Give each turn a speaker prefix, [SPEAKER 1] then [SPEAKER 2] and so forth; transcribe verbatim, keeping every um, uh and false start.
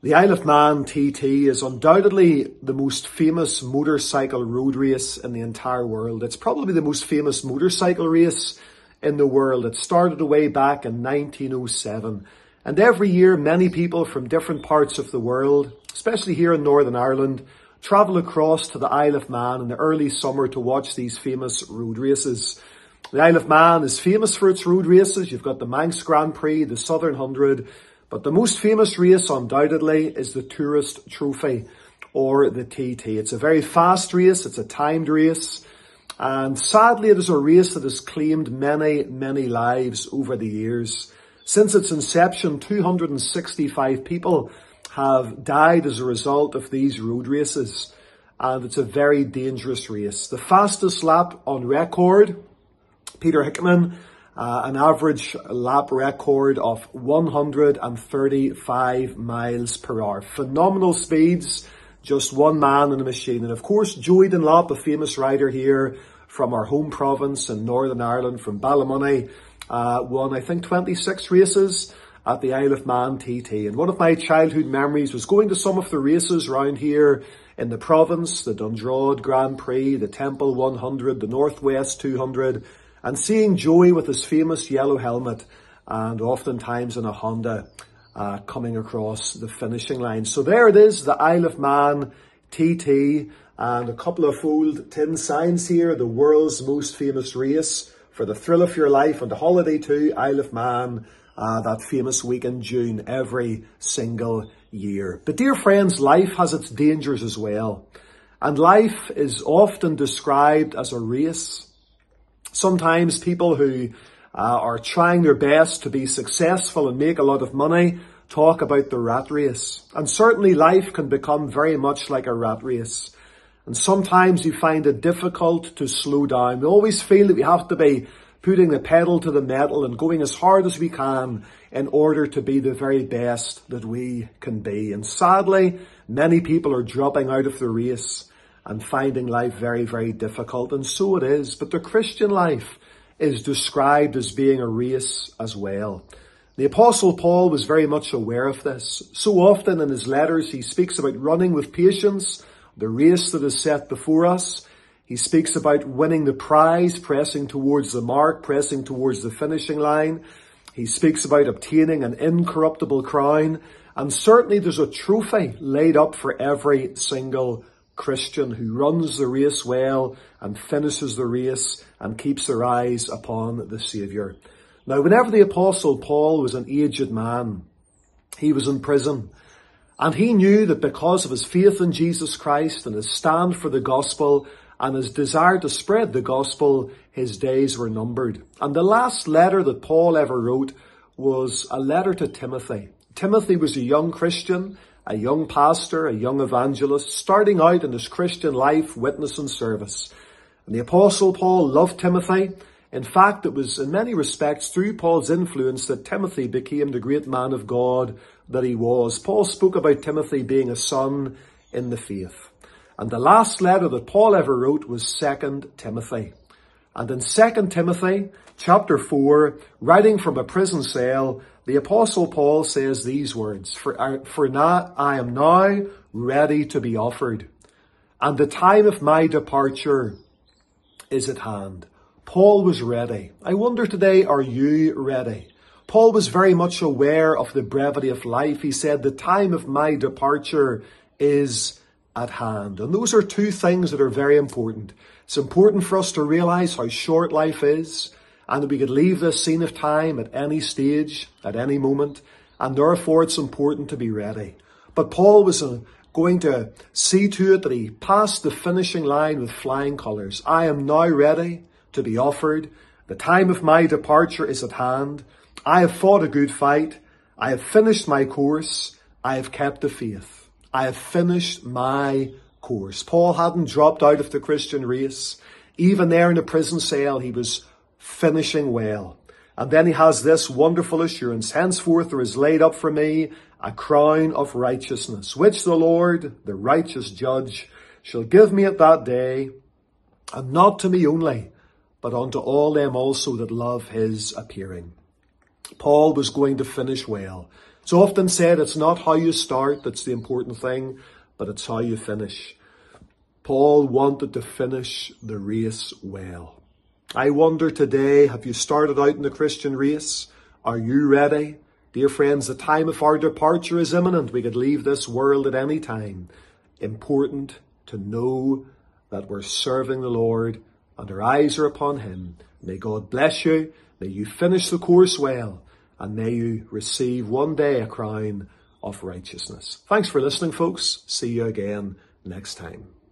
[SPEAKER 1] The Isle of Man T T is undoubtedly the most famous motorcycle road race in the entire world. It's probably the most famous motorcycle race in the world. It started way back in nineteen oh seven. And every year, many people from different parts of the world, especially here in Northern Ireland, travel across to the Isle of Man in the early summer to watch these famous road races. The Isle of Man is famous for its road races. You've got the Manx Grand Prix, the Southern Hundred, but the most famous race, undoubtedly, is the Tourist Trophy, or the T T. It's a very fast race. It's a timed race. And sadly, it is a race that has claimed many, many lives over the years. Since its inception, two hundred sixty-five people have died as a result of these road races. And it's a very dangerous race. The fastest lap on record, Peter Hickman, Uh, an average lap record of one hundred thirty-five miles per hour. Phenomenal speeds, just one man in a machine. And of course, Joey Dunlop, a famous rider here from our home province in Northern Ireland, from Ballymoney, uh, won, I think, twenty-six races at the Isle of Man T T. And one of my childhood memories was going to some of the races around here in the province, the Dundrod Grand Prix, the Temple one hundred, the Northwest two hundred, and seeing Joey with his famous yellow helmet and oftentimes in a Honda uh, coming across the finishing line. So there it is, the Isle of Man T T, and a couple of old tin signs here, the world's most famous race, for the thrill of your life, and the holiday to Isle of Man, uh, that famous week in June every single year. But dear friends, life has its dangers as well. And life is often described as a race. Sometimes people who uh, are trying their best to be successful and make a lot of money talk about the rat race. And certainly life can become very much like a rat race. And sometimes you find it difficult to slow down. We always feel that we have to be putting the pedal to the metal and going as hard as we can in order to be the very best that we can be. And sadly, many people are dropping out of the race and finding life very, very difficult. And so it is. But the Christian life is described as being a race as well. The Apostle Paul was very much aware of this. So often in his letters, he speaks about running with patience the race that is set before us. He speaks about winning the prize, pressing towards the mark, pressing towards the finishing line. He speaks about obtaining an incorruptible crown. And certainly there's a trophy laid up for every single Christian who runs the race well and finishes the race and keeps their eyes upon the Saviour. Now, whenever the Apostle Paul was an aged man, he was in prison, and he knew that because of his faith in Jesus Christ and his stand for the gospel and his desire to spread the gospel, his days were numbered. And the last letter that Paul ever wrote was a letter to Timothy. Timothy was a young Christian, a young pastor, a young evangelist, starting out in his Christian life, witness and service. And the Apostle Paul loved Timothy. In fact, it was in many respects through Paul's influence that Timothy became the great man of God that he was. Paul spoke about Timothy being a son in the faith. And the last letter that Paul ever wrote was Second Timothy. And in Second Timothy, chapter four, writing from a prison cell, the Apostle Paul says these words, For, for now I am now ready to be offered, and the time of my departure is at hand. Paul was ready. I wonder today, are you ready? Paul was very much aware of the brevity of life. He said, the time of my departure is at hand. And those are two things that are very important. It's important for us to realize how short life is, and that we could leave this scene of time at any stage, at any moment, and therefore it's important to be ready. But Paul was uh, going to see to it that he passed the finishing line with flying colours. I am now ready to be offered. The time of my departure is at hand. I have fought a good fight. I have finished my course. I have kept the faith. I have finished my course. Paul hadn't dropped out of the Christian race. Even there in a prison cell, he was finishing well. And then he has this wonderful assurance. Henceforth there is laid up for me a crown of righteousness, which the Lord, the righteous judge, shall give me at that day, and not to me only, but unto all them also that love his appearing. Paul was going to finish well. It's often said it's not how you start that's the important thing, but it's how you finish. Paul wanted to finish the race well. I wonder today, have you started out in the Christian race? Are you ready? Dear friends, the time of our departure is imminent. We could leave this world at any time. Important to know that we're serving the Lord and our eyes are upon him. May God bless you. May you finish the course well. And may you receive one day a crown of righteousness. Thanks for listening, folks. See you again next time.